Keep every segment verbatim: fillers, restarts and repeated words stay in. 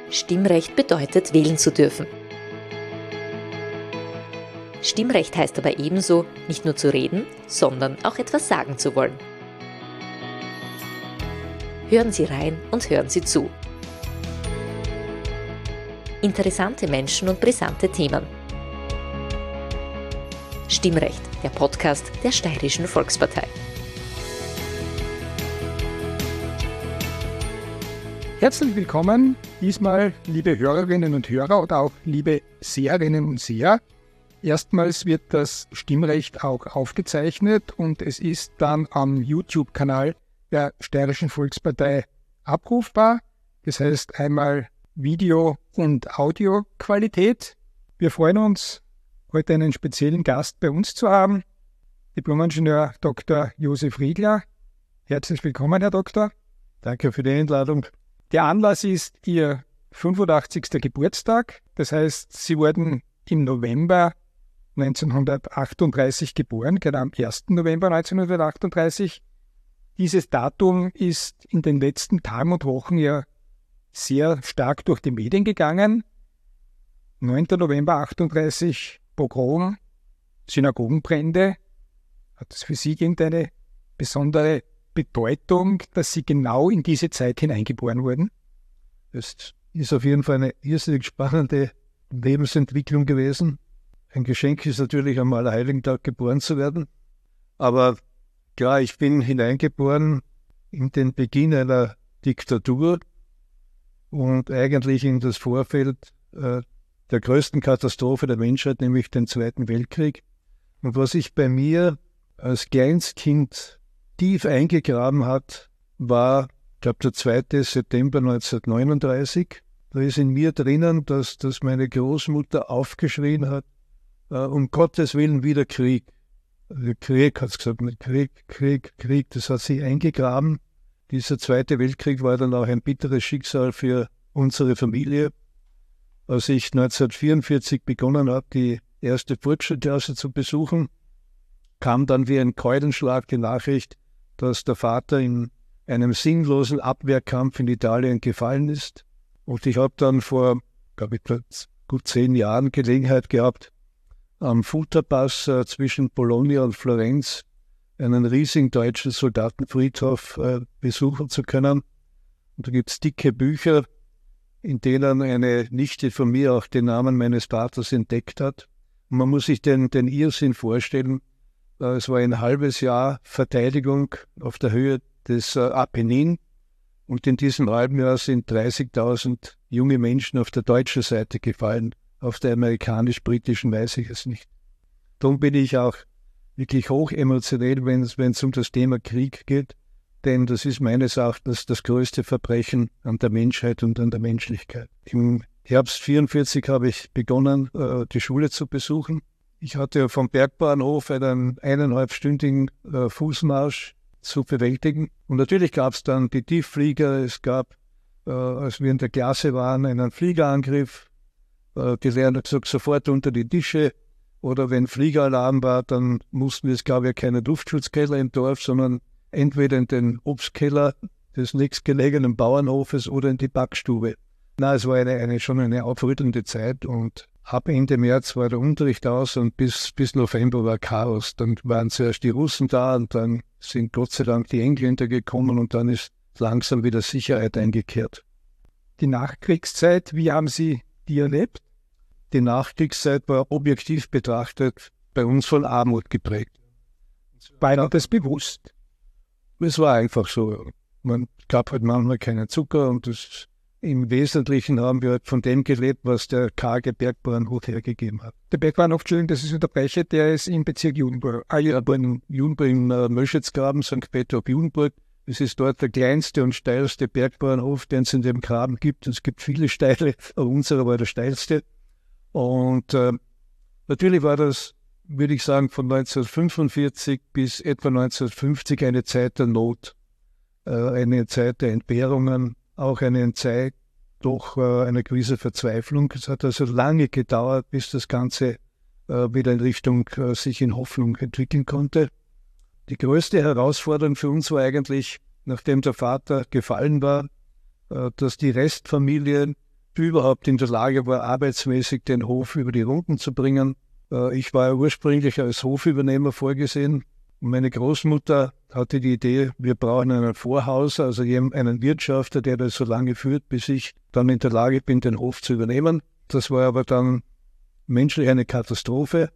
Stimmrecht bedeutet, wählen zu dürfen. Stimmrecht heißt aber ebenso, nicht nur zu reden, sondern auch etwas sagen zu wollen. Hören Sie rein und hören Sie zu. Interessante Menschen und brisante Themen. Stimmrecht, der Podcast der Steirischen Volkspartei. Herzlich willkommen, diesmal liebe Hörerinnen und Hörer oder auch liebe Seherinnen und Seher. Erstmals wird das Stimmrecht auch aufgezeichnet und es ist dann am YouTube-Kanal der Steirischen Volkspartei abrufbar. Das heißt einmal Video- und Audioqualität. Wir freuen uns, heute einen speziellen Gast bei uns zu haben, Diplom-Ingenieur Doktor Josef Riegler. Herzlich willkommen, Herr Doktor. Danke für die Einladung. Der Anlass ist Ihr fünfundachtzigster Geburtstag. Das heißt, Sie wurden im November neunzehnhundertachtunddreißig geboren, genau am ersten November neunzehnhundertachtunddreißig. Dieses Datum ist in den letzten Tagen und Wochen ja sehr stark durch die Medien gegangen. neunter November achtunddreißig, Pogrom, Synagogenbrände. Hat es für Sie irgendeine besondere Bedeutung, dass Sie genau in diese Zeit hineingeboren wurden? Es ist auf jeden Fall eine irrsinnig spannende Lebensentwicklung gewesen. Ein Geschenk ist natürlich am Allerheiligen-Tag geboren zu werden. Aber klar, ich bin hineingeboren in den Beginn einer Diktatur und eigentlich in das Vorfeld äh, der größten Katastrophe der Menschheit, nämlich den Zweiten Weltkrieg. Und was sich bei mir als Kleinstkind tief eingegraben hat, war, ich glaube, der zweite September neunzehnhundertneununddreißig. Da ist in mir drinnen, dass, dass meine Großmutter aufgeschrien hat, äh, um Gottes Willen wieder Krieg. Also Krieg, hat es gesagt, nicht Krieg, Krieg, Krieg, das hat sich eingegraben. Dieser Zweite Weltkrieg war dann auch ein bitteres Schicksal für unsere Familie. Als ich neunzehnhundertvierundvierzig begonnen habe, die erste Volksschulklasse zu besuchen, kam dann wie ein Keulenschlag die Nachricht, dass der Vater in einem sinnlosen Abwehrkampf in Italien gefallen ist. Und ich habe dann vor, glaube ich, gut zehn Jahren Gelegenheit gehabt, am Futerpass äh, zwischen Bologna und Florenz einen riesigen deutschen Soldatenfriedhof äh, besuchen zu können. Und da gibt es dicke Bücher, in denen eine Nichte von mir auch den Namen meines Vaters entdeckt hat. Und man muss sich den, den Irrsinn vorstellen. Es war ein halbes Jahr Verteidigung auf der Höhe des äh, Apennin und in diesem halben Jahr sind dreißigtausend junge Menschen auf der deutschen Seite gefallen. Auf der amerikanisch-britischen weiß ich es nicht. Darum bin ich auch wirklich hoch emotionell, wenn es, wenn es um das Thema Krieg geht, denn das ist meines Erachtens das größte Verbrechen an der Menschheit und an der Menschlichkeit. Im Herbst vierundvierzig habe ich begonnen, äh, die Schule zu besuchen. Ich hatte vom Bergbahnhof einen eineinhalbstündigen äh, Fußmarsch zu bewältigen. Und natürlich gab es dann die Tiefflieger. Es gab, äh, als wir in der Klasse waren, einen Fliegerangriff. Äh, die Lehrer haben gesagt, sofort unter die Tische. Oder wenn Fliegeralarm war, dann mussten wir, es gab ja keinen Luftschutzkeller im Dorf, sondern entweder in den Obstkeller des nächstgelegenen Bauernhofes oder in die Backstube. Na, es war eine, eine, schon eine aufrüttelnde Zeit und ab Ende März war der Unterricht aus und bis, bis November war Chaos. Dann waren zuerst die Russen da und dann sind Gott sei Dank die Engländer gekommen und dann ist langsam wieder Sicherheit eingekehrt. Die Nachkriegszeit, wie haben Sie die erlebt? Die Nachkriegszeit war objektiv betrachtet bei uns von Armut geprägt. War Ihnen das bewusst? Es war einfach so. Man gab halt manchmal keinen Zucker und das im Wesentlichen haben wir halt von dem gelebt, was der karge Bergbauernhof hergegeben hat. Der Bergbauernhof, Entschuldigung, das ist unterbreche, der ist im Bezirk Judenburg. Ah ja, aber in Judenburg, im äh, Möschützgraben, Sankt Peter ob Judenburg. Es ist dort der kleinste und steilste Bergbauernhof, den es in dem Graben gibt. Es gibt viele steile, aber unserer war der steilste. Und äh, natürlich war das, würde ich sagen, von neunzehnhundertfünfundvierzig bis etwa neunzehnhundertfünfzig eine Zeit der Not, äh, eine Zeit der Entbehrungen, auch eine Zeit doch äh, einer gewissen Verzweiflung. Es hat also lange gedauert, bis das Ganze äh, wieder in Richtung äh, sich in Hoffnung entwickeln konnte. Die größte Herausforderung für uns war eigentlich, nachdem der Vater gefallen war, äh, dass die Restfamilie überhaupt in der Lage war, arbeitsmäßig den Hof über die Runden zu bringen. Ich war ja ursprünglich als Hofübernehmer vorgesehen. Meine Großmutter hatte die Idee, wir brauchen einen Vorhaus, also einen Wirtschafter, der das so lange führt, bis ich dann in der Lage bin, den Hof zu übernehmen. Das war aber dann menschlich eine Katastrophe.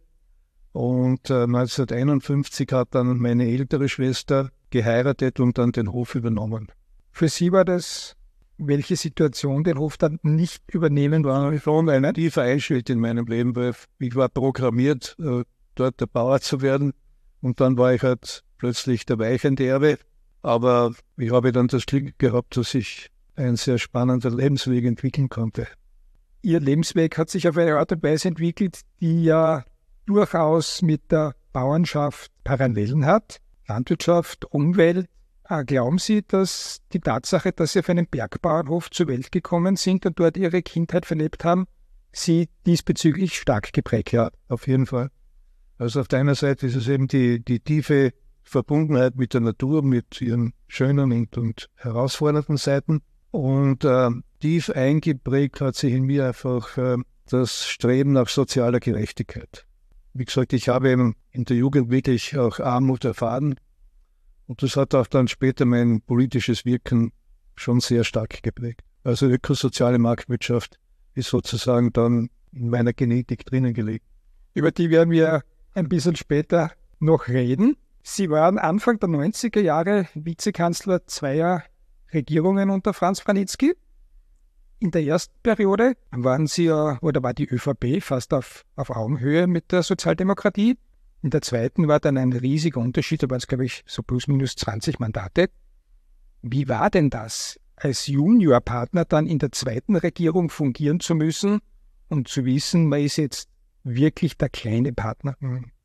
Und äh, neunzehnhunderteinundfünfzig hat dann meine ältere Schwester geheiratet und dann den Hof übernommen. Für Sie war das, welche Situation den Hof dann nicht übernehmen war? Schon ein tiefer Einschnitt in meinem Leben, weil ich war programmiert, äh, dort der Bauer zu werden. Und dann war ich halt plötzlich der weichende Erbe. Aber ich habe dann das Glück gehabt, dass ich einen sehr spannenden Lebensweg entwickeln konnte. Ihr Lebensweg hat sich auf eine Art und Weise entwickelt, die ja durchaus mit der Bauernschaft Parallelen hat. Landwirtschaft, Umwelt. Glauben Sie, dass die Tatsache, dass Sie auf einem Bergbauernhof zur Welt gekommen sind und dort Ihre Kindheit verlebt haben, Sie diesbezüglich stark geprägt? Ja, auf jeden Fall. Also auf der einen Seite ist es eben die, die tiefe Verbundenheit mit der Natur, mit ihren schönen und, und herausfordernden Seiten. Und äh, tief eingeprägt hat sich in mir einfach äh, das Streben nach sozialer Gerechtigkeit. Wie gesagt, ich habe eben in der Jugend wirklich auch Armut erfahren. Und das hat auch dann später mein politisches Wirken schon sehr stark geprägt. Also ökosoziale Marktwirtschaft ist sozusagen dann in meiner Genetik drinnen gelegt. Über die werden wir ein bisschen später noch reden. Sie waren Anfang der neunziger Jahre Vizekanzler zweier Regierungen unter Franz Vranitzky. In der ersten Periode waren Sie ja, oder war die ÖVP fast auf, auf Augenhöhe mit der Sozialdemokratie. In der zweiten war dann ein riesiger Unterschied, da waren es, glaube ich, so plus minus zwanzig Mandate. Wie war denn das, als Juniorpartner dann in der zweiten Regierung fungieren zu müssen und zu wissen, man ist jetzt wirklich der kleine Partner?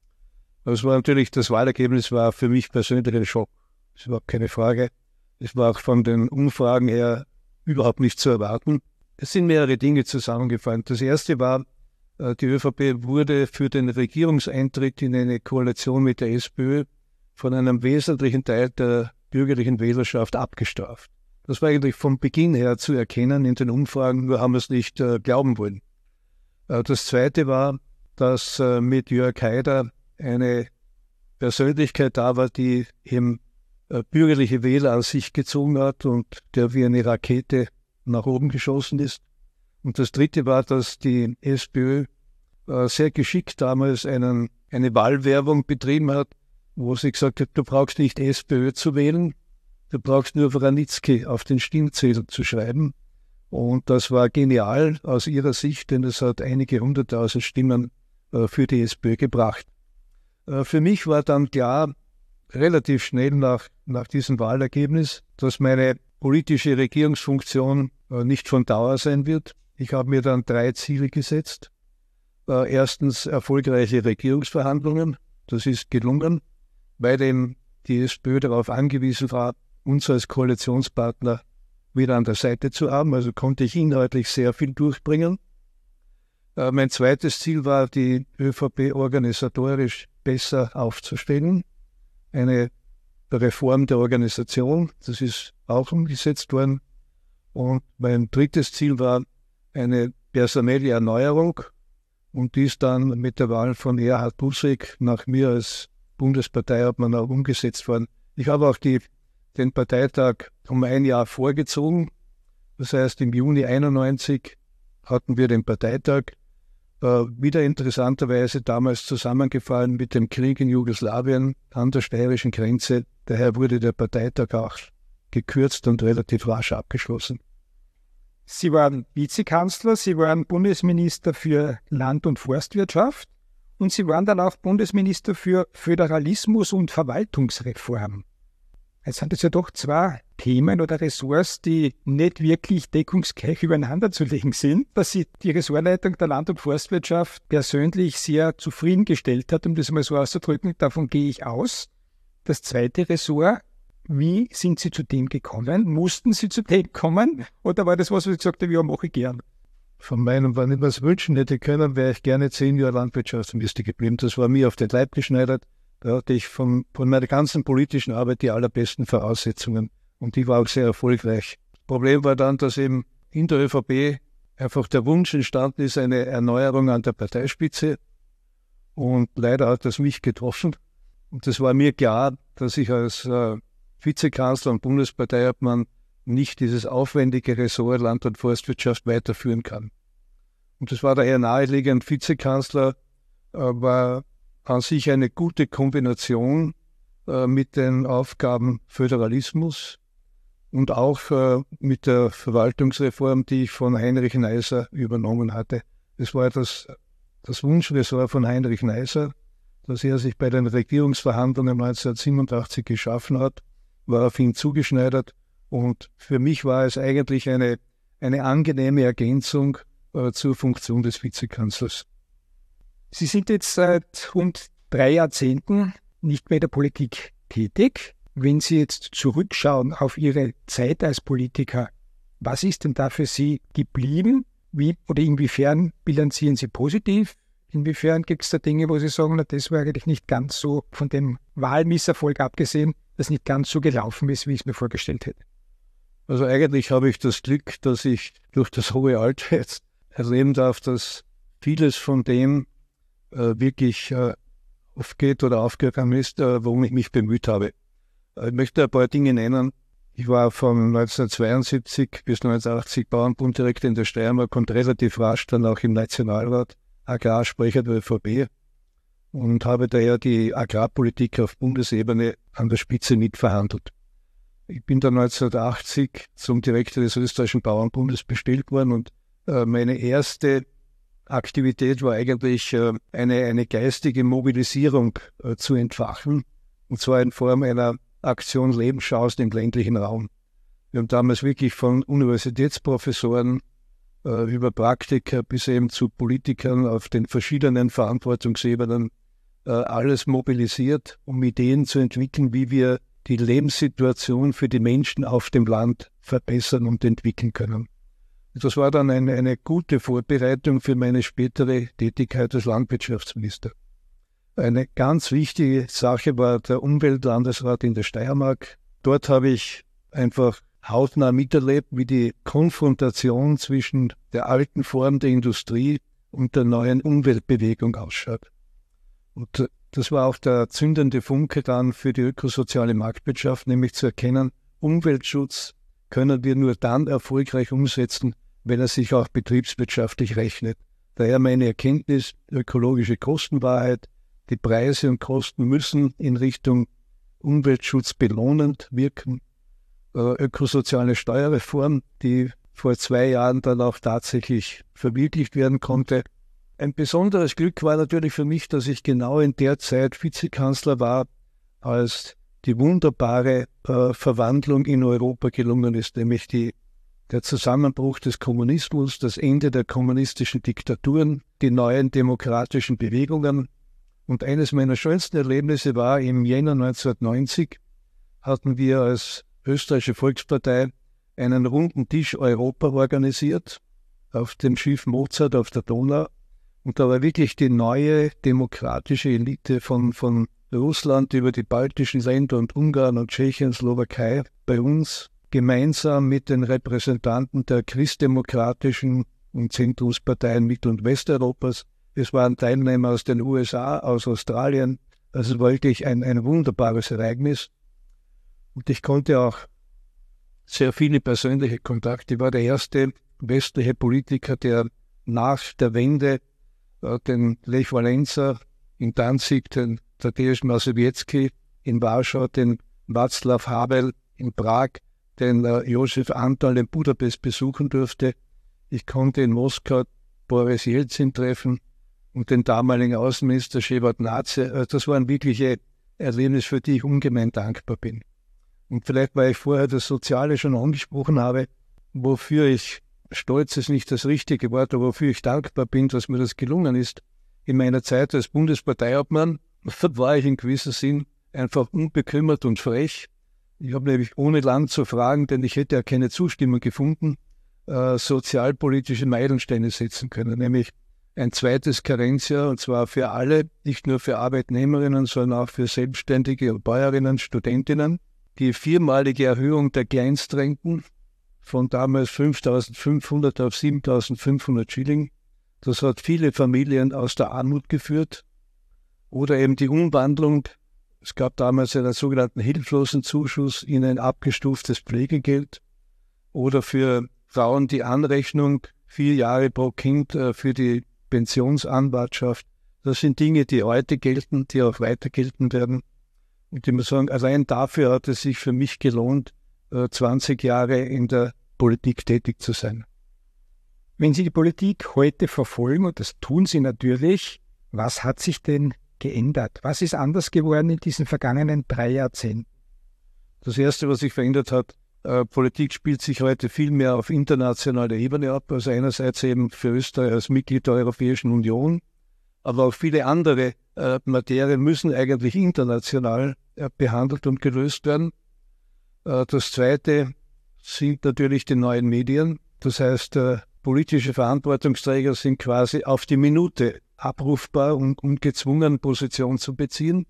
Das war natürlich, das Wahlergebnis war für mich persönlich ein Schock. Das ist überhaupt keine Frage. Es war auch von den Umfragen her überhaupt nicht zu erwarten. Es sind mehrere Dinge zusammengefallen. Das erste war, die ÖVP wurde für den Regierungseintritt in eine Koalition mit der SPÖ von einem wesentlichen Teil der bürgerlichen Wählerschaft abgestraft. Das war eigentlich von Beginn her zu erkennen in den Umfragen, nur haben wir es nicht äh, glauben wollen. Äh, das Zweite war, dass äh, mit Jörg Haider eine Persönlichkeit da war, die eben äh, bürgerliche Wähler an sich gezogen hat und der wie eine Rakete nach oben geschossen ist. Und das Dritte war, dass die SPÖ äh, sehr geschickt damals einen, eine Wahlwerbung betrieben hat, wo sie gesagt hat, du brauchst nicht SPÖ zu wählen, du brauchst nur Vranitzky auf den Stimmzettel zu schreiben. Und das war genial aus ihrer Sicht, denn es hat einige hunderttausend Stimmen äh, für die SPÖ gebracht. Äh, für mich war dann klar, relativ schnell nach, nach diesem Wahlergebnis, dass meine politische Regierungsfunktion äh, nicht von Dauer sein wird. Ich habe mir dann drei Ziele gesetzt. Äh, erstens erfolgreiche Regierungsverhandlungen. Das ist gelungen, weil eben die SPÖ darauf angewiesen war, uns als Koalitionspartner wieder an der Seite zu haben. Also konnte ich inhaltlich sehr viel durchbringen. Äh, mein zweites Ziel war, die ÖVP organisatorisch besser aufzustellen. Eine Reform der Organisation, das ist auch umgesetzt worden. Und mein drittes Ziel war eine personelle Erneuerung. Und die ist dann mit der Wahl von Erhard Busek nach mir als Bundesparteiobmann auch umgesetzt worden. Ich habe auch die, den Parteitag um ein Jahr vorgezogen. Das heißt, im Juni einundneunzig hatten wir den Parteitag. Äh, wieder interessanterweise damals zusammengefallen mit dem Krieg in Jugoslawien an der steirischen Grenze. Daher wurde der Parteitag auch gekürzt und relativ rasch abgeschlossen. Sie waren Vizekanzler, Sie waren Bundesminister für Land- und Forstwirtschaft und Sie waren dann auch Bundesminister für Föderalismus und Verwaltungsreform. Jetzt sind es ja doch zwei Themen oder Ressorts, die nicht wirklich deckungsgleich übereinander zu legen sind. Dass Sie die Ressortleitung der Land- und Forstwirtschaft persönlich sehr zufriedengestellt hat, um das mal so auszudrücken, davon gehe ich aus. Das zweite Ressort, wie sind Sie zu dem gekommen? Mussten Sie zu dem kommen? Oder war das was, was ich gesagt habe, ja, mache ich gern? Von meinem, wenn ich was wünschen hätte können, wäre ich gerne zehn Jahre Landwirtschaftsminister geblieben. Das war mir auf den Leib geschneidert. Da hatte ich von, von meiner ganzen politischen Arbeit die allerbesten Voraussetzungen. Und die war auch sehr erfolgreich. Das Problem war dann, dass eben in der ÖVP einfach der Wunsch entstanden ist, eine Erneuerung an der Parteispitze. Und leider hat das mich getroffen. Und es war mir klar, dass ich als äh, Vizekanzler und Bundesparteiobmann nicht dieses aufwendige Ressort Land- und Forstwirtschaft weiterführen kann. Und es war daher naheliegend, Vizekanzler äh, war an sich eine gute Kombination äh, mit den Aufgaben Föderalismus und auch äh, mit der Verwaltungsreform, die ich von Heinrich Neisser übernommen hatte. Es war das, das Wunschressort von Heinrich Neisser, das er sich bei den Regierungsverhandlungen neunzehnhundertsiebenundachtzig geschaffen hat, war auf ihn zugeschneidert. Und für mich war es eigentlich eine, eine angenehme Ergänzung äh, zur Funktion des Vizekanzlers. Sie sind jetzt seit rund drei Jahrzehnten nicht mehr in der Politik tätig. Wenn Sie jetzt zurückschauen auf Ihre Zeit als Politiker, was ist denn da für Sie geblieben? Wie oder inwiefern bilanzieren Sie positiv? Inwiefern gibt es da Dinge, wo Sie sagen, na, das war eigentlich nicht ganz so, von dem Wahlmisserfolg abgesehen, das nicht ganz so gelaufen ist, wie ich es mir vorgestellt hätte? Also eigentlich habe ich das Glück, dass ich durch das hohe Alter jetzt erleben darf, dass vieles von dem äh, wirklich äh, aufgeht oder aufgegangen ist, äh, worum ich mich bemüht habe. Ich möchte ein paar Dinge nennen. Ich war von neunzehnhundertzweiundsiebzig bis neunzehnhundertachtzig Bauernbunddirektor in der Steiermark und relativ rasch dann auch im Nationalrat Agrarsprecher der ÖVP und habe daher die Agrarpolitik auf Bundesebene an der Spitze mitverhandelt. Ich bin dann neunzehnhundertachtzig zum Direktor des österreichischen Bauernbundes bestellt worden und äh, meine erste Aktivität war eigentlich äh, eine, eine geistige Mobilisierung äh, zu entfachen, und zwar in Form einer Aktion Lebenschancen im ländlichen Raum. Wir haben damals wirklich von Universitätsprofessoren äh, über Praktiker bis eben zu Politikern auf den verschiedenen Verantwortungsebenen äh, alles mobilisiert, um Ideen zu entwickeln, wie wir die Lebenssituation für die Menschen auf dem Land verbessern und entwickeln können. Das war dann eine, eine gute Vorbereitung für meine spätere Tätigkeit als Landwirtschaftsminister. Eine ganz wichtige Sache war der Umweltlandesrat in der Steiermark. Dort habe ich einfach hautnah miterlebt, wie die Konfrontation zwischen der alten Form der Industrie und der neuen Umweltbewegung ausschaut. Und das war auch der zündende Funke dann für die ökosoziale Marktwirtschaft, nämlich zu erkennen, Umweltschutz können wir nur dann erfolgreich umsetzen, wenn er sich auch betriebswirtschaftlich rechnet. Daher meine Erkenntnis, ökologische Kostenwahrheit, die Preise und Kosten müssen in Richtung Umweltschutz belohnend wirken. Ökosoziale Steuerreform, die vor zwei Jahren dann auch tatsächlich verwirklicht werden konnte. Ein besonderes Glück war natürlich für mich, dass ich genau in der Zeit Vizekanzler war, als die wunderbare äh, Verwandlung in Europa gelungen ist, nämlich die, der Zusammenbruch des Kommunismus, das Ende der kommunistischen Diktaturen, die neuen demokratischen Bewegungen. Und eines meiner schönsten Erlebnisse war, im Jänner neunzehnhundertneunzig hatten wir als Österreichische Volkspartei einen runden Tisch Europa organisiert, auf dem Schiff Mozart auf der Donau. Und da war wirklich die neue demokratische Elite von, von Russland über die baltischen Länder und Ungarn und Tschechien, Slowakei bei uns, gemeinsam mit den Repräsentanten der christdemokratischen und Zentrumsparteien Mittel- und Westeuropas. Es waren Teilnehmer aus den U S A, aus Australien. Also es war wirklich ein, ein wunderbares Ereignis. Und ich konnte auch sehr viele persönliche Kontakte. Ich war der erste westliche Politiker, der nach der Wende äh, den Lech Walesa in Danzig, den Tadeusz Mazowiecki in Warschau, den Václav Havel in Prag, den äh, Josef Antal in Budapest besuchen durfte. Ich konnte in Moskau Boris Jelzin treffen und den damaligen Außenminister Shevardnadze. Äh, das waren wirkliche Erlebnisse, für die ich ungemein dankbar bin. Und vielleicht, weil ich vorher das Soziale schon angesprochen habe, wofür ich, stolz ist nicht das richtige Wort, aber wofür ich dankbar bin, dass mir das gelungen ist. In meiner Zeit als Bundesparteiobmann war ich in gewissem Sinn einfach unbekümmert und frech. Ich habe nämlich ohne Land zu fragen, denn ich hätte ja keine Zustimmung gefunden, äh, sozialpolitische Meilensteine setzen können, nämlich ein zweites Karenzjahr, und zwar für alle, nicht nur für Arbeitnehmerinnen, sondern auch für Selbstständige, Bäuerinnen, Studentinnen. Die viermalige Erhöhung der Kleinstrenten von damals fünftausendfünfhundert auf siebentausendfünfhundert Schilling. Das hat viele Familien aus der Armut geführt. Oder eben die Umwandlung. Es gab damals einen sogenannten Hilflosenzuschuss in ein abgestuftes Pflegegeld. Oder für Frauen die Anrechnung vier Jahre pro Kind äh, für die Pensionsanwartschaft. Das sind Dinge, die heute gelten, die auch weiter gelten werden. Und ich muss sagen, allein dafür hat es sich für mich gelohnt, äh, zwanzig Jahre in der Politik tätig zu sein. Wenn Sie die Politik heute verfolgen, und das tun Sie natürlich, was hat sich denn geändert? Was ist anders geworden in diesen vergangenen drei Jahrzehnten? Das Erste, was sich verändert hat, äh, Politik spielt sich heute viel mehr auf internationaler Ebene ab, also einerseits eben für Österreich als Mitglied der Europäischen Union, aber auch viele andere äh, Materien müssen eigentlich international äh, behandelt und gelöst werden. Äh, das Zweite sind natürlich die neuen Medien. Das heißt, äh, politische Verantwortungsträger sind quasi auf die Minute abrufbar und, und gezwungen, Position zu beziehen.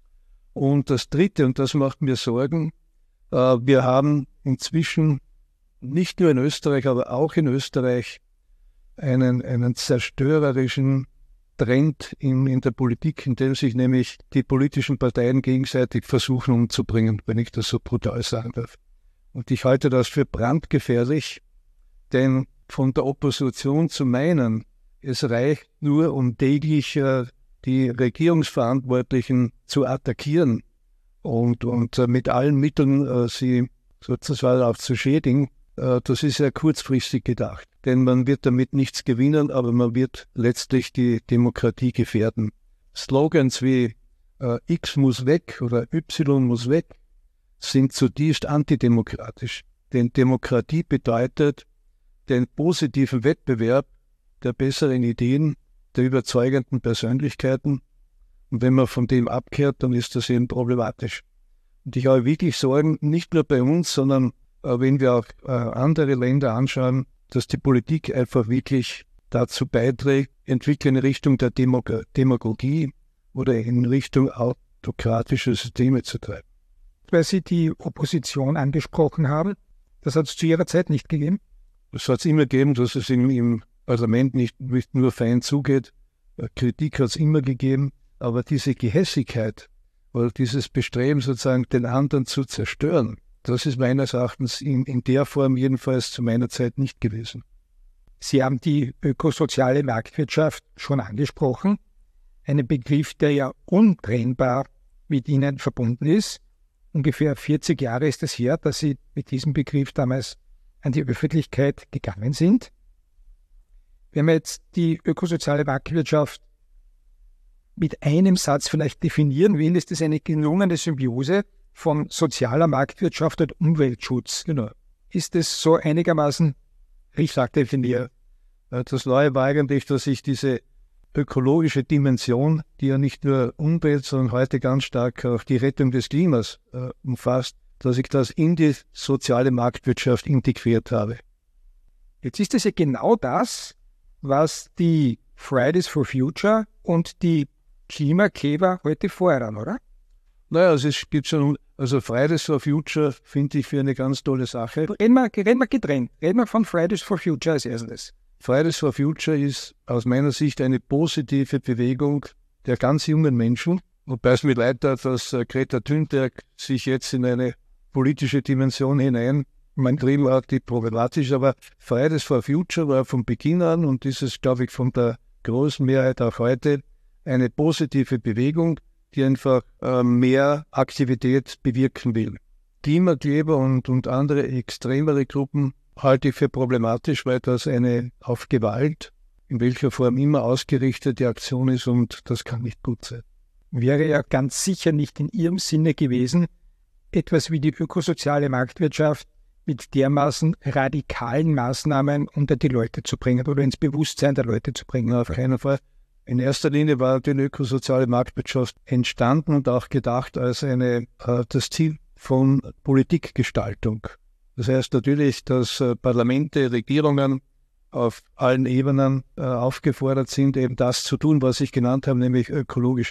Und das Dritte, und das macht mir Sorgen, äh, wir haben inzwischen nicht nur in Österreich, aber auch in Österreich einen, einen zerstörerischen Trend in, in der Politik, in dem sich nämlich die politischen Parteien gegenseitig versuchen umzubringen, wenn ich das so brutal sagen darf. Und ich halte das für brandgefährlich, denn von der Opposition zu meinen, es reicht nur, um täglich äh, die Regierungsverantwortlichen zu attackieren und, und äh, mit allen Mitteln äh, sie sozusagen auch zu schädigen, äh, das ist ja kurzfristig gedacht. Denn man wird damit nichts gewinnen, aber man wird letztlich die Demokratie gefährden. Slogans wie äh, X muss weg oder Y muss weg sind zutiefst antidemokratisch. Denn Demokratie bedeutet den positiven Wettbewerb der besseren Ideen, der überzeugenden Persönlichkeiten. Und wenn man von dem abkehrt, dann ist das eben problematisch. Und ich habe wirklich Sorgen, nicht nur bei uns, sondern äh, wenn wir auch äh, andere Länder anschauen, dass die Politik einfach wirklich dazu beiträgt, entwickeln in Richtung der Demog- Demagogie oder in Richtung autokratischer Systeme zu treiben. Weil Sie die Opposition angesprochen haben, das hat es zu Ihrer Zeit nicht gegeben? Es hat es immer gegeben, dass es im, im Parlament nicht, nicht nur fein zugeht. Kritik hat es immer gegeben, aber diese Gehässigkeit oder dieses Bestreben, sozusagen den anderen zu zerstören, das ist meines Erachtens in, in der Form jedenfalls zu meiner Zeit nicht gewesen. Sie haben die ökosoziale Marktwirtschaft schon angesprochen, einen Begriff, der ja untrennbar mit Ihnen verbunden ist. Ungefähr vierzig Jahre ist es her, dass Sie mit diesem Begriff damals an die Öffentlichkeit gegangen sind. Wenn wir jetzt die ökosoziale Marktwirtschaft mit einem Satz vielleicht definieren will, ist es eine gelungene Symbiose von sozialer Marktwirtschaft und Umweltschutz. Genau. Ist es so einigermaßen richtig definiert? Das Neue war eigentlich, dass ich diese ökologische Dimension, die ja nicht nur Umwelt, sondern heute ganz stark auch die Rettung des Klimas äh, umfasst, dass ich das in die soziale Marktwirtschaft integriert habe. Jetzt ist es ja genau das, was die Fridays for Future und die Klimakleber heute fordern, oder? Naja, also es gibt schon, also Fridays for Future finde ich für eine ganz tolle Sache. Reden wir, reden wir getrennt. Reden wir von Fridays for Future als erstes. Fridays for Future ist aus meiner Sicht eine positive Bewegung der ganz jungen Menschen. Wobei es mir leid tat, dass Greta Thunberg sich jetzt in eine politische Dimension hinein getrieben hat, die problematisch ist. Aber Fridays for Future war von Beginn an, und das ist, glaube ich, von der großen Mehrheit auch heute, eine positive Bewegung, die einfach äh, mehr Aktivität bewirken will. Klimakleber und, und andere extremere Gruppen halte ich für problematisch, weil das eine auf Gewalt, in welcher Form immer ausgerichtete Aktion ist, und das kann nicht gut sein. Wäre ja ganz sicher nicht in Ihrem Sinne gewesen, etwas wie die ökosoziale Marktwirtschaft mit dermaßen radikalen Maßnahmen unter die Leute zu bringen oder ins Bewusstsein der Leute zu bringen. Auf keinen Fall. In erster Linie war die ökosoziale Marktwirtschaft entstanden und auch gedacht als eine, äh, das Ziel von Politikgestaltung. Das heißt natürlich, dass äh, Parlamente, Regierungen auf allen Ebenen äh, aufgefordert sind, eben das zu tun, was ich genannt habe, nämlich ökologische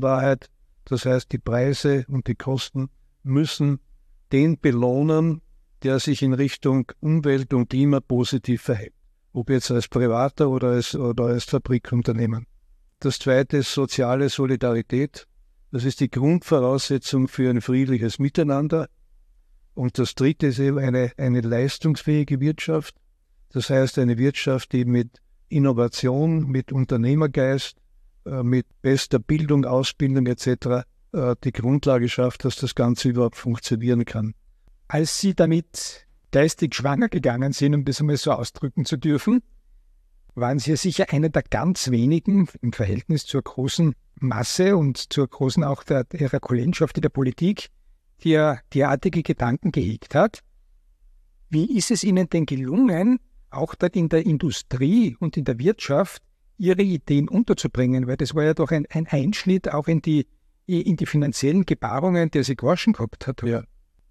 Kostenwahrheit. Das heißt, die Preise und die Kosten müssen den belohnen, der sich in Richtung Umwelt und Klima positiv verhält, ob jetzt als Privater oder als, oder als Fabrikunternehmen. Das zweite ist soziale Solidarität. Das ist die Grundvoraussetzung für ein friedliches Miteinander. Und das dritte ist eben eine, eine leistungsfähige Wirtschaft. Das heißt, eine Wirtschaft, die mit Innovation, mit Unternehmergeist, äh, mit bester Bildung, Ausbildung et cetera äh, die Grundlage schafft, dass das Ganze überhaupt funktionieren kann. Als Sie damit geistig schwanger gegangen sind, um das einmal so ausdrücken zu dürfen, waren Sie ja sicher einer der ganz wenigen im Verhältnis zur großen Masse und zur großen auch der, Ihrer Kollegenschaft in der Politik, die ja derartige Gedanken gehegt hat. Wie ist es Ihnen denn gelungen, auch dort in der Industrie und in der Wirtschaft Ihre Ideen unterzubringen? Weil das war ja doch ein, ein Einschnitt auch in die, in die finanziellen Gebarungen, der Sie gewaschen gehabt hat. Ja.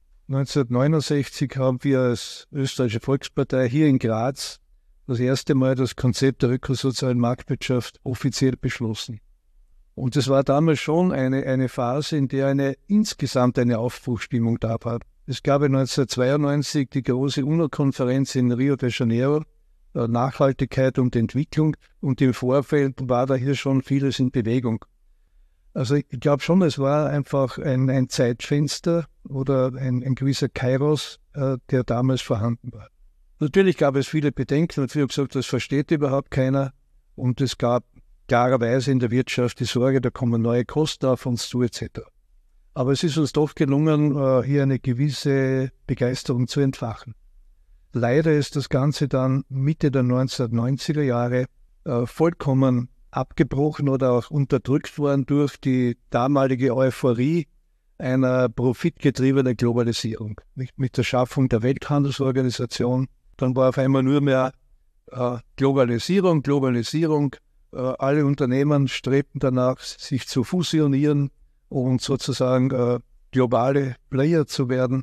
neunzehnhundertneunundsechzig haben wir als Österreichische Volkspartei hier in Graz das erste Mal das Konzept der ökosozialen Marktwirtschaft offiziell beschlossen. Und es war damals schon eine, eine Phase, in der eine insgesamt eine Aufbruchsstimmung da war. Es gab neunzehnhundertzweiundneunzig die große UNO-Konferenz in Rio de Janeiro, Nachhaltigkeit und Entwicklung, und im Vorfeld war da hier schon vieles in Bewegung. Also ich glaube schon, es war einfach ein, ein Zeitfenster oder ein, ein gewisser Kairos, äh, der damals vorhanden war. Natürlich gab es viele Bedenken und viele haben gesagt, das versteht überhaupt keiner, und es gab klarerweise in der Wirtschaft die Sorge, da kommen neue Kosten auf uns zu et cetera. Aber es ist uns doch gelungen, hier eine gewisse Begeisterung zu entfachen. Leider ist das Ganze dann Mitte der neunzehnhundertneunziger Jahre vollkommen abgebrochen oder auch unterdrückt worden durch die damalige Euphorie einer profitgetriebenen Globalisierung. Mit der Schaffung der Welthandelsorganisation, dann war auf einmal nur mehr Globalisierung, Globalisierung. Alle Unternehmen strebten danach, sich zu fusionieren und sozusagen äh, globale Player zu werden.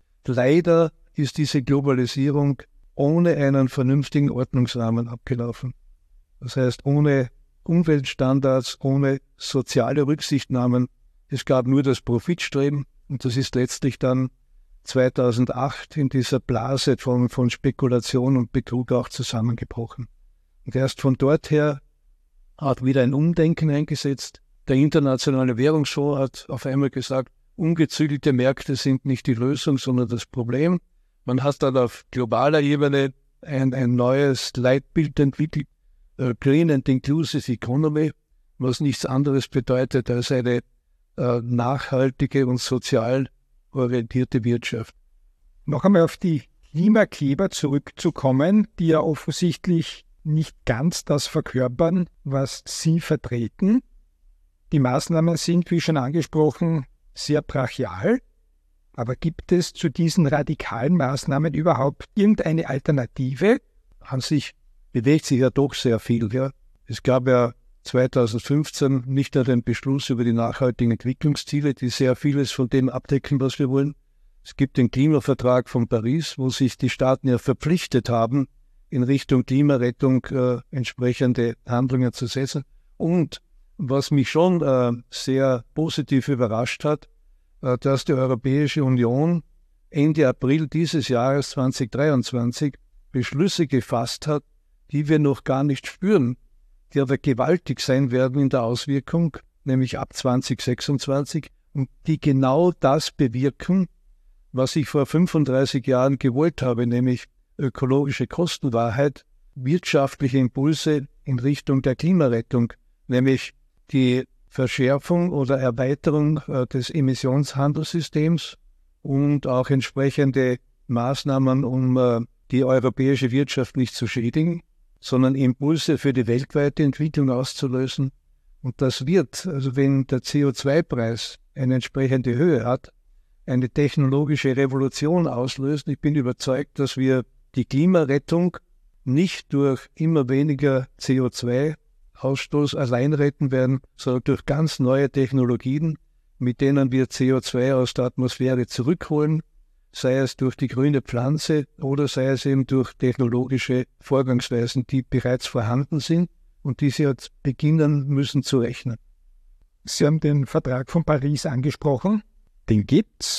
Leider ist diese Globalisierung ohne einen vernünftigen Ordnungsrahmen abgelaufen. Das heißt, ohne Umweltstandards, ohne soziale Rücksichtnahmen. Es gab nur das Profitstreben, und das ist letztlich dann zweitausendacht in dieser Blase von, von Spekulation und Betrug auch zusammengebrochen. Und erst von dort her hat wieder ein Umdenken eingesetzt. Der Internationale Währungsfonds hat auf einmal gesagt, ungezügelte Märkte sind nicht die Lösung, sondern das Problem. Man hat dann auf globaler Ebene ein, ein neues Leitbild entwickelt, äh, Green and Inclusive Economy, was nichts anderes bedeutet als eine äh, nachhaltige und sozial orientierte Wirtschaft. Noch einmal auf die Klimakleber zurückzukommen, die ja offensichtlich nicht ganz das verkörpern, was Sie vertreten. Die Maßnahmen sind, wie schon angesprochen, sehr brachial. Aber gibt es zu diesen radikalen Maßnahmen überhaupt irgendeine Alternative? An sich bewegt sich ja doch sehr viel. Ja. Es gab ja zweitausendfünfzehn nicht nur den Beschluss über die nachhaltigen Entwicklungsziele, die sehr vieles von dem abdecken, was wir wollen. Es gibt den Klimavertrag von Paris, wo sich die Staaten ja verpflichtet haben, in Richtung Klimarettung äh, entsprechende Handlungen zu setzen. Und was mich schon äh, sehr positiv überrascht hat, äh, dass die Europäische Union Ende April dieses Jahres zweitausenddreiundzwanzig Beschlüsse gefasst hat, die wir noch gar nicht spüren, die aber gewaltig sein werden in der Auswirkung, nämlich ab zweitausendsechsundzwanzig, und die genau das bewirken, was ich vor fünfunddreißig Jahren gewollt habe, nämlich ökologische Kostenwahrheit, wirtschaftliche Impulse in Richtung der Klimarettung, nämlich die Verschärfung oder Erweiterung äh, des Emissionshandelssystems und auch entsprechende Maßnahmen, um äh, die europäische Wirtschaft nicht zu schädigen, sondern Impulse für die weltweite Entwicklung auszulösen. Und das wird, also wenn der C O zwei Preis eine entsprechende Höhe hat, eine technologische Revolution auslösen. Ich bin überzeugt, dass wir die Klimarettung nicht durch immer weniger C O zwei Ausstoß allein retten werden, sondern durch ganz neue Technologien, mit denen wir C O zwei aus der Atmosphäre zurückholen, sei es durch die grüne Pflanze oder sei es eben durch technologische Vorgangsweisen, die bereits vorhanden sind und die Sie jetzt beginnen müssen zu rechnen. Sie haben den Vertrag von Paris angesprochen. Den gibt's. Ja.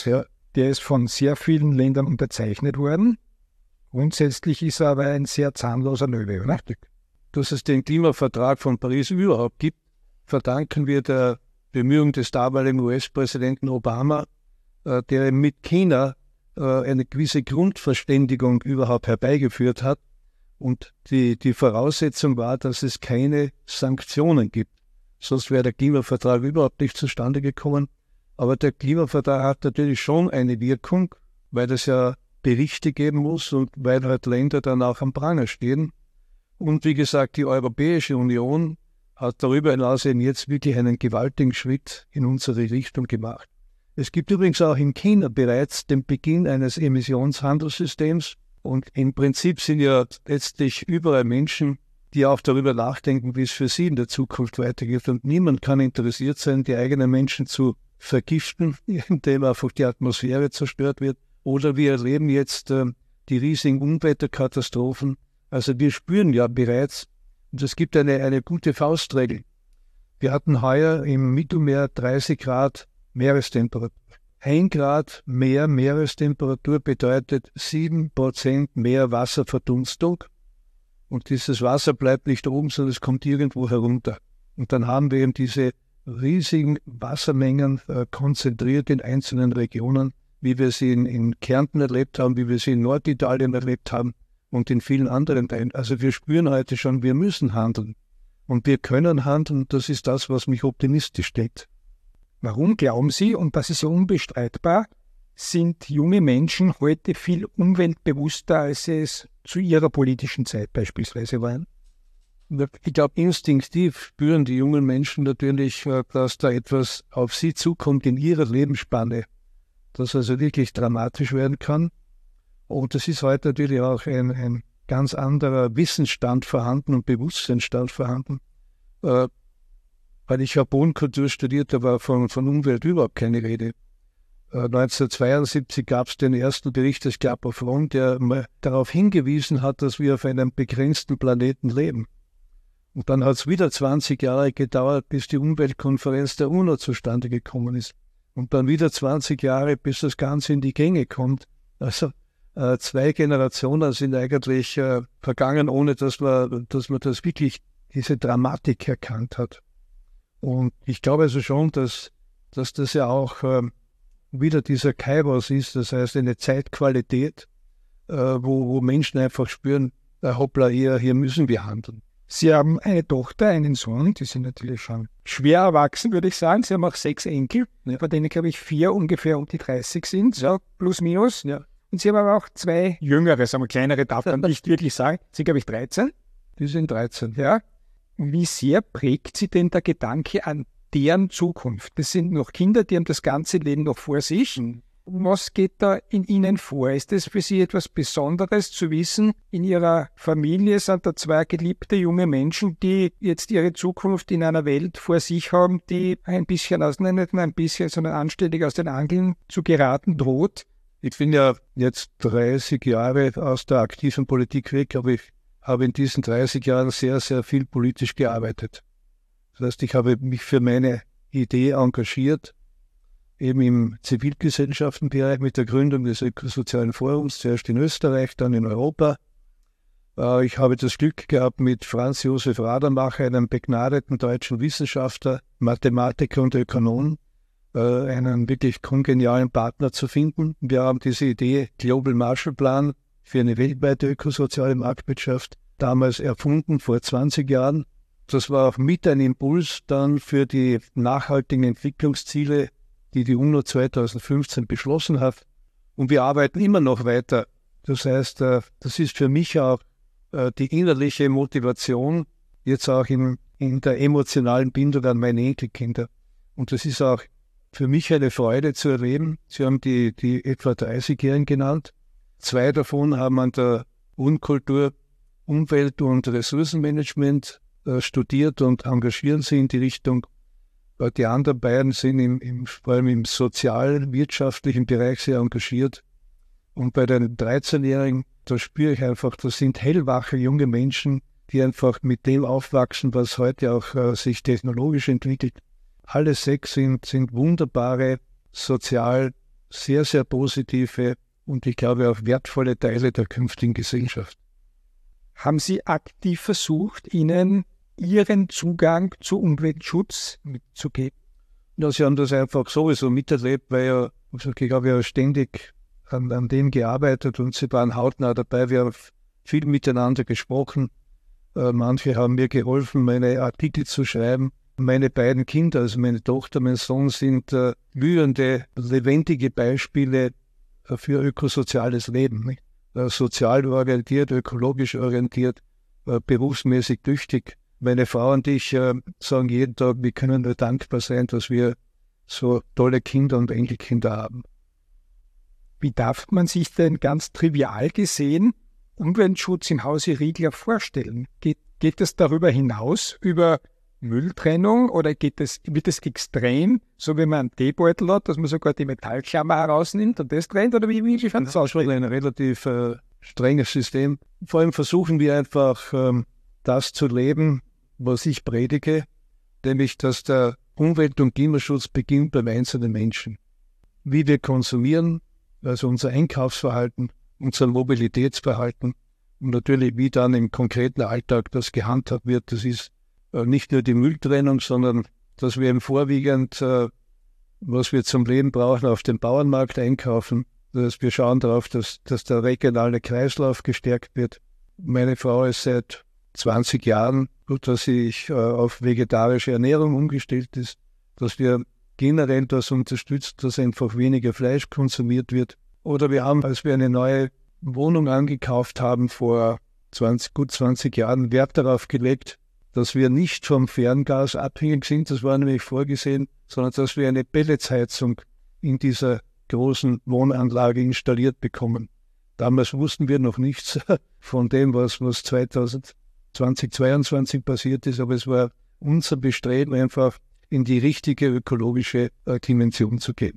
Der ist von sehr vielen Ländern unterzeichnet worden. Grundsätzlich ist er aber ein sehr zahnloser Löwe, oder? Dass es den Klimavertrag von Paris überhaupt gibt, verdanken wir der Bemühung des damaligen U S-Präsidenten Obama, äh, der mit China äh, eine gewisse Grundverständigung überhaupt herbeigeführt hat. Und die, die Voraussetzung war, dass es keine Sanktionen gibt. Sonst wäre der Klimavertrag überhaupt nicht zustande gekommen. Aber der Klimavertrag hat natürlich schon eine Wirkung, weil es ja Berichte geben muss und weil halt Länder dann auch am Pranger stehen. Und wie gesagt, die Europäische Union hat darüber hinaus eben jetzt wirklich einen gewaltigen Schritt in unsere Richtung gemacht. Es gibt übrigens auch in China bereits den Beginn eines Emissionshandelssystems. Und im Prinzip sind ja letztlich überall Menschen, die auch darüber nachdenken, wie es für sie in der Zukunft weitergeht. Und niemand kann interessiert sein, die eigenen Menschen zu vergiften, indem einfach die Atmosphäre zerstört wird. Oder wir erleben jetzt äh, die riesigen Unwetterkatastrophen. Also wir spüren ja bereits, und es gibt eine, eine gute Faustregel. Wir hatten heuer im Mittelmeer dreißig Grad Meerestemperatur. Ein Grad mehr Meerestemperatur bedeutet sieben Prozent mehr Wasserverdunstung. Und dieses Wasser bleibt nicht oben, sondern es kommt irgendwo herunter. Und dann haben wir eben diese riesigen Wassermengen äh, konzentriert in einzelnen Regionen, wie wir sie in, in Kärnten erlebt haben, wie wir sie in Norditalien erlebt haben und in vielen anderen Teilen. Also wir spüren heute schon, wir müssen handeln. Und wir können handeln, das ist das, was mich optimistisch stellt. Warum glauben Sie, und das ist ja unbestreitbar, sind junge Menschen heute viel umweltbewusster, als sie es zu ihrer politischen Zeit beispielsweise waren? Ich glaube, instinktiv spüren die jungen Menschen natürlich, dass da etwas auf sie zukommt in ihrer Lebensspanne, das also wirklich dramatisch werden kann. Und es ist heute natürlich auch ein, ein ganz anderer Wissensstand vorhanden und Bewusstseinsstand vorhanden. Äh, weil ich habe Bodenkultur studiert, da war von, von Umwelt überhaupt keine Rede. Äh, neunzehnhundertzweiundsiebzig gab es den ersten Bericht des Club of Rome, der mal darauf hingewiesen hat, dass wir auf einem begrenzten Planeten leben. Und dann hat es wieder zwanzig Jahre gedauert, bis die Umweltkonferenz der UNO zustande gekommen ist. Und dann wieder zwanzig Jahre, bis das Ganze in die Gänge kommt. Also äh, zwei Generationen sind eigentlich äh, vergangen, ohne dass man, dass man das wirklich, diese Dramatik erkannt hat. Und ich glaube also schon, dass, dass das ja auch äh, wieder dieser Kairos ist, das heißt eine Zeitqualität, äh, wo, wo Menschen einfach spüren, äh, hoppla, hier, hier müssen wir handeln. Sie haben eine Tochter, einen Sohn, die sind natürlich schon schwer erwachsen, würde ich sagen. Sie haben auch sechs Enkel, ja, von denen, glaube ich, vier ungefähr um die dreißig sind, so plus minus. Ja. Und Sie haben aber auch zwei jüngere, sagen wir kleinere, darf man nicht wirklich sagen, sind, glaube ich, dreizehn. Die sind dreizehn. Ja. Wie sehr prägt Sie denn der Gedanke an deren Zukunft? Das sind noch Kinder, die haben das ganze Leben noch vor sich. Mhm. Was geht da in Ihnen vor? Ist es für Sie etwas Besonderes zu wissen, in Ihrer Familie sind da zwei geliebte junge Menschen, die jetzt ihre Zukunft in einer Welt vor sich haben, die ein bisschen, aus, nicht nur ein bisschen, sondern anständig aus den Angeln zu geraten droht? Ich bin ja jetzt dreißig Jahre aus der aktiven Politik weg, aber ich habe in diesen dreißig Jahren sehr, sehr viel politisch gearbeitet. Das heißt, ich habe mich für meine Idee engagiert, eben im Zivilgesellschaftenbereich mit der Gründung des Ökosozialen Forums, zuerst in Österreich, dann in Europa. Ich habe das Glück gehabt, mit Franz Josef Radermacher, einem begnadeten deutschen Wissenschaftler, Mathematiker und Ökonom, einen wirklich kongenialen Partner zu finden. Wir haben diese Idee Global Marshall Plan für eine weltweite ökosoziale Marktwirtschaft damals erfunden, vor zwanzig Jahren. Das war auch mit ein Impuls dann für die nachhaltigen Entwicklungsziele, die die UNO zweitausendfünfzehn beschlossen hat. Und wir arbeiten immer noch weiter. Das heißt, das ist für mich auch die innerliche Motivation, jetzt auch in, in der emotionalen Bindung an meine Enkelkinder. Und das ist auch für mich eine Freude zu erleben. Sie haben die, die etwa dreißigjährigen genannt. Zwei davon haben an der Unkultur Umwelt- und Ressourcenmanagement äh, studiert und engagieren sich in die Richtung. Die anderen beiden sind im, im, vor allem im sozial-wirtschaftlichen Bereich sehr engagiert. Und bei den dreizehnjährigen, da spüre ich einfach, das sind hellwache junge Menschen, die einfach mit dem aufwachsen, was heute auch äh, sich technologisch entwickelt. Alle sechs sind, sind wunderbare, sozial sehr, sehr positive und ich glaube auch wertvolle Teile der künftigen Gesellschaft. Haben Sie aktiv versucht, ihnen Ihren Zugang zu Umweltschutz mitzugeben? Ja, sie haben das einfach sowieso miterlebt, weil ja, also ich habe ja ständig an, an dem gearbeitet und sie waren hautnah dabei. Wir haben viel miteinander gesprochen. Äh, manche haben mir geholfen, meine Artikel zu schreiben. Meine beiden Kinder, also meine Tochter, mein Sohn, sind äh, blühende, lebendige Beispiele äh, für ökosoziales Leben. Nicht? Äh, sozial orientiert, ökologisch orientiert, äh, berufsmäßig tüchtig. Meine Frau und ich äh, sagen jeden Tag, wir können nur dankbar sein, dass wir so tolle Kinder und Enkelkinder haben. Wie darf man sich denn ganz trivial gesehen Umweltschutz im Hause Riegler vorstellen? Geht, geht es darüber hinaus, über Mülltrennung, oder geht es, wird es extrem, so wie man einen Teebeutel hat, dass man sogar die Metallklammer herausnimmt und das trennt, oder wie, wie schaut das aus? Das ist ein relativ äh, strenges System. Vor allem versuchen wir einfach, ähm, das zu leben, was ich predige, nämlich, dass der Umwelt- und Klimaschutz beginnt beim einzelnen Menschen. Wie wir konsumieren, also unser Einkaufsverhalten, unser Mobilitätsverhalten und natürlich, wie dann im konkreten Alltag das gehandhabt wird. Das ist äh, nicht nur die Mülltrennung, sondern dass wir im Vorwiegend, äh, was wir zum Leben brauchen, auf dem Bauernmarkt einkaufen, dass wir schauen darauf, dass, dass der regionale Kreislauf gestärkt wird. Meine Frau ist seit zwanzig Jahren, dass sie äh, auf vegetarische Ernährung umgestellt ist, dass wir generell das unterstützen, dass einfach weniger Fleisch konsumiert wird. Oder wir haben, als wir eine neue Wohnung angekauft haben, vor zwanzig, gut zwanzig Jahren, Wert darauf gelegt, dass wir nicht vom Ferngas abhängig sind, das war nämlich vorgesehen, sondern dass wir eine Pelletsheizung in dieser großen Wohnanlage installiert bekommen. Damals wussten wir noch nichts von dem, was, was zweitausendzweiundzwanzig passiert ist, aber es war unser Bestreben, einfach in die richtige ökologische äh, Dimension zu gehen.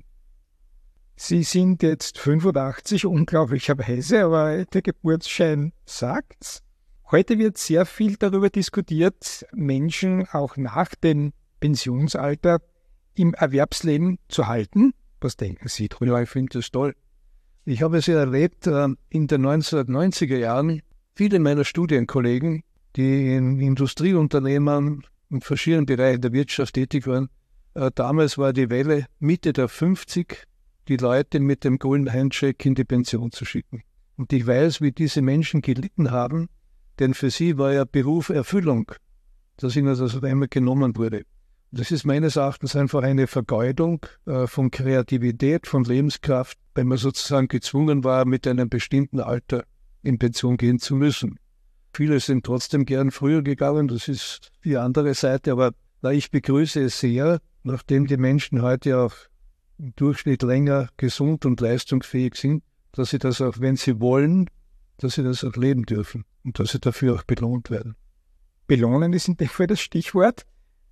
Sie sind jetzt fünfundachtzig, unglaublicherweise, aber der Geburtsschein sagt's. Heute wird sehr viel darüber diskutiert, Menschen auch nach dem Pensionsalter im Erwerbsleben zu halten. Was denken Sie drüber? Ja, ich finde das toll. Ich habe es ja erlebt, äh, in den neunzehnhundertneunziger Jahren, viele meiner Studienkollegen, die in Industrieunternehmen in verschiedenen Bereichen der Wirtschaft tätig waren, äh, damals war die Welle Mitte der fünfzig, die Leute mit dem Golden Handshake in die Pension zu schicken. Und ich weiß, wie diese Menschen gelitten haben, denn für sie war ja Beruf Erfüllung, dass ihnen das auf einmal genommen wurde. Und das ist meines Erachtens einfach eine Vergeudung äh, von Kreativität, von Lebenskraft, wenn man sozusagen gezwungen war, mit einem bestimmten Alter in Pension gehen zu müssen. Viele sind trotzdem gern früher gegangen, das ist die andere Seite, aber na, ich begrüße es sehr, nachdem die Menschen heute auch im Durchschnitt länger gesund und leistungsfähig sind, dass sie das auch, wenn sie wollen, dass sie das auch leben dürfen und dass sie dafür auch belohnt werden. Belohnen ist in dem Fall das Stichwort.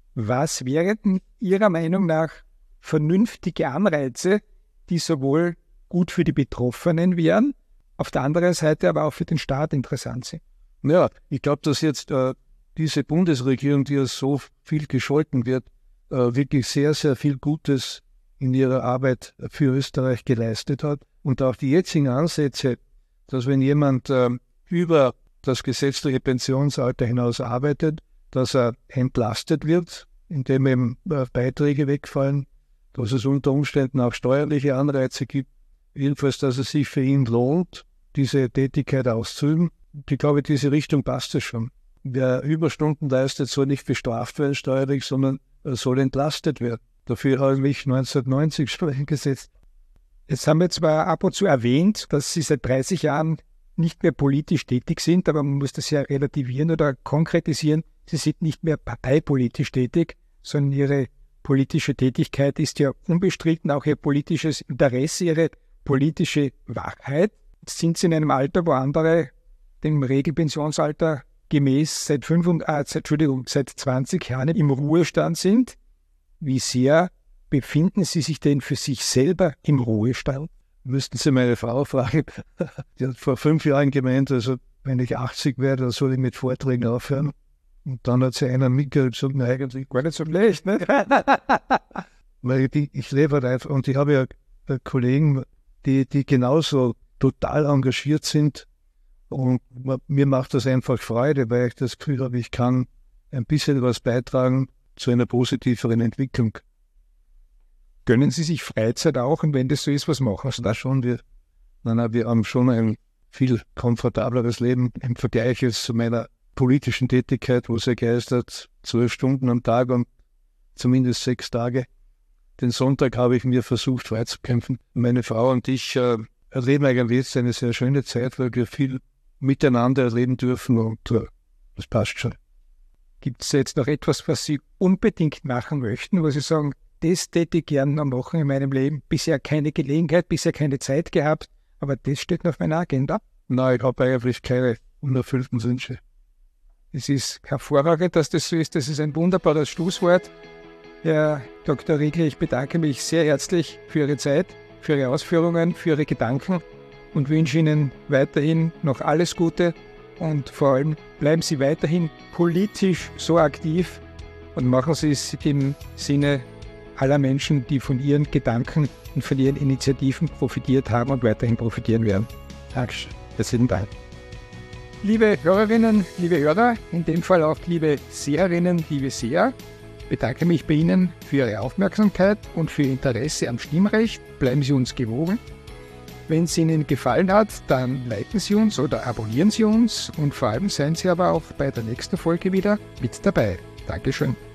Was wären Ihrer Meinung nach vernünftige Anreize, die sowohl gut für die Betroffenen wären, auf der anderen Seite aber auch für den Staat interessant sind? Ja, ich glaube, dass jetzt äh, diese Bundesregierung, die ja so viel gescholten wird, äh, wirklich sehr, sehr viel Gutes in ihrer Arbeit für Österreich geleistet hat. Und auch die jetzigen Ansätze, dass wenn jemand äh, über das gesetzliche Pensionsalter hinaus arbeitet, dass er entlastet wird, indem ihm äh, Beiträge wegfallen, dass es unter Umständen auch steuerliche Anreize gibt, jedenfalls, dass es sich für ihn lohnt, diese Tätigkeit auszuüben. Und ich glaube, diese Richtung passt es schon. Wer Überstunden leistet, soll nicht bestraft werden steuerlich, sondern er soll entlastet werden. Dafür habe ich mich neunzehnhundertneunzig schon eingesetzt. Jetzt haben wir zwar ab und zu erwähnt, dass Sie seit dreißig Jahren nicht mehr politisch tätig sind, aber man muss das ja relativieren oder konkretisieren. Sie sind nicht mehr parteipolitisch tätig, sondern Ihre politische Tätigkeit ist ja unbestritten auch Ihr politisches Interesse, Ihre politische Wahrheit. Jetzt sind Sie in einem Alter, wo andere dem Regelpensionsalter gemäß seit, fünf, äh, seit, Entschuldigung, seit zwanzig Jahren im Ruhestand sind. Wie sehr befinden Sie sich denn für sich selber im Ruhestand? Müssten Sie meine Frau fragen. Die hat vor fünf Jahren gemeint, also wenn ich achtzig werde, dann soll ich mit Vorträgen aufhören. Und dann hat sie einer mitgehört und gesagt, na, eigentlich gar nicht so schlecht, ne? Weil ich, ich lebe halt einfach, und ich habe ja äh, Kollegen, die, die genauso total engagiert sind. Und mir macht das einfach Freude, weil ich das Gefühl habe, ich kann ein bisschen was beitragen zu einer positiveren Entwicklung. Gönnen Sie sich Freizeit auch? Und wenn das so ist, was machen Sie? Da schon, wir, nein, nein, wir haben schon ein viel komfortableres Leben im Vergleich jetzt zu meiner politischen Tätigkeit, wo es ja geistert, zwölf Stunden am Tag und zumindest sechs Tage. Den Sonntag habe ich mir versucht freizukämpfen. Meine Frau und ich äh, erleben eigentlich jetzt eine sehr schöne Zeit, weil wir viel miteinander erleben dürfen und äh, das passt schon. Gibt es jetzt noch etwas, was Sie unbedingt machen möchten, wo Sie sagen, das täte ich gerne noch machen in meinem Leben? Bisher keine Gelegenheit, bisher keine Zeit gehabt, aber das steht noch auf meiner Agenda? Nein, ich habe eigentlich keine unerfüllten Wünsche. Es ist hervorragend, dass das so ist. Das ist ein wunderbares Schlusswort. Herr Doktor Riegel, ich bedanke mich sehr herzlich für Ihre Zeit, für Ihre Ausführungen, für Ihre Gedanken und wünsche Ihnen weiterhin noch alles Gute und vor allem bleiben Sie weiterhin politisch so aktiv und machen Sie es im Sinne aller Menschen, die von Ihren Gedanken und von Ihren Initiativen profitiert haben und weiterhin profitieren werden. Dankeschön. Herzlichen Dank. Liebe Hörerinnen, liebe Hörer, in dem Fall auch liebe Seherinnen, liebe Seher, bedanke mich bei Ihnen für Ihre Aufmerksamkeit und für Ihr Interesse am Stimmrecht. Bleiben Sie uns gewogen. Wenn es Ihnen gefallen hat, dann liken Sie uns oder abonnieren Sie uns und vor allem seien Sie aber auch bei der nächsten Folge wieder mit dabei. Dankeschön.